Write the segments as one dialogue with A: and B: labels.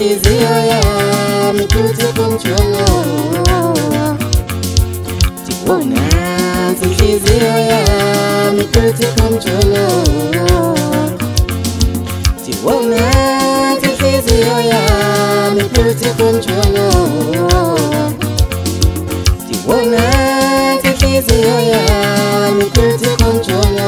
A: inhliziyo yami futhi kumjolo. Wona inhliziyo yami futhi kumjolo. Wona inhliziyo yami futhi kumjolo. Wona inhliziyo yami futhi kumjolo.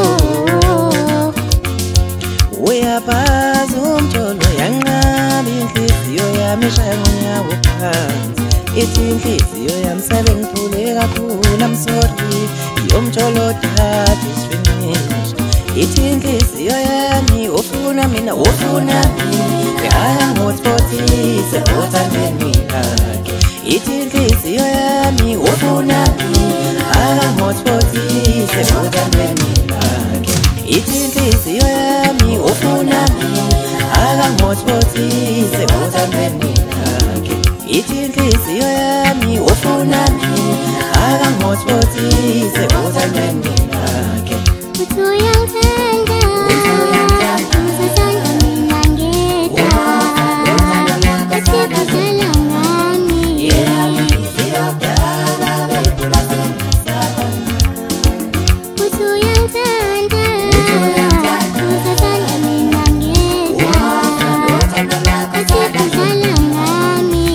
A: Uyabaza umjolo yanqaba inhliziyo yami ishaya ngonyawo phansi. Ithi inhliziyo yami sele ngithule kakhulu, I'm sorry, umjolo that is finished. Ithi inhliziyo yami ufuna mina ufuna mina, angangothothise uthandeni lakhe. Ithi inhliziyo yami ufuna mina, angangothothise uthandeni lakhe. Ithi inhliziyo yami ufuna mina, angangothothise uthandeni lakhe. Ithi inhliziyo yami ufuna mina, angangothothise uthandeni lakhe.
B: Uthi uyangithanda, usasanda mina ngedwa, usikudlala ngami. Uthi uyangithanda, usasanda mina ngedwa, usikudlala ngami.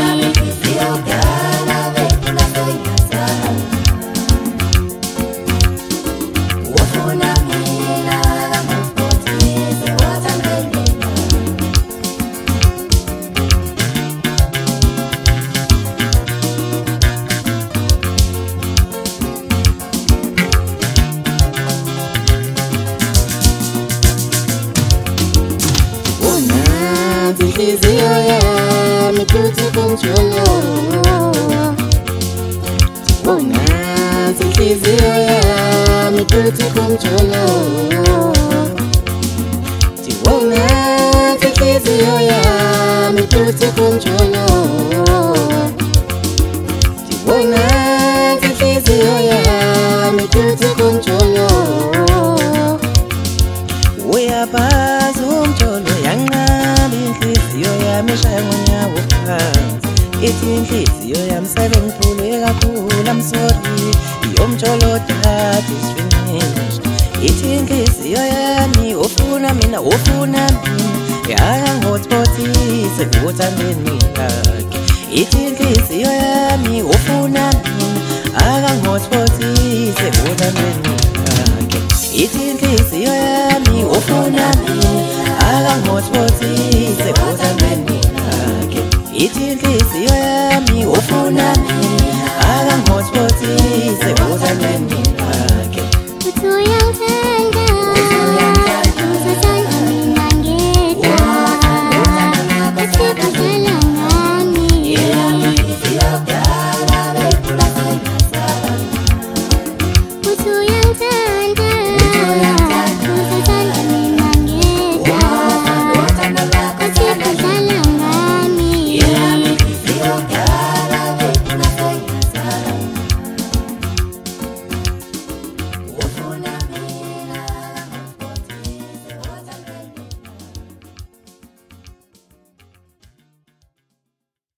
A: Inhliziyo yami futhi kumjolo. Wona inhliziyo yami futhi kumjolo. Wona inhliziyo yami futhi kumjolo. Wona inhliziyo yami futhi kumjolo. Uyabaza umjolo yanqaba inhliziyo yami ishaya ngonyawo phansi. Ithi inhliziyo yami sele ngithule kakhulu, I'm sorry, umjolo that is finished. Ithi inhliziyo yami ufuna mina ufuna mina, angangothothise uthandeni lakhe. Ithi inhliziyo yami ufuna mina, angangothothise uthandeni lakhe. Ithi inhliziyo yami ufuna mina, angangothothise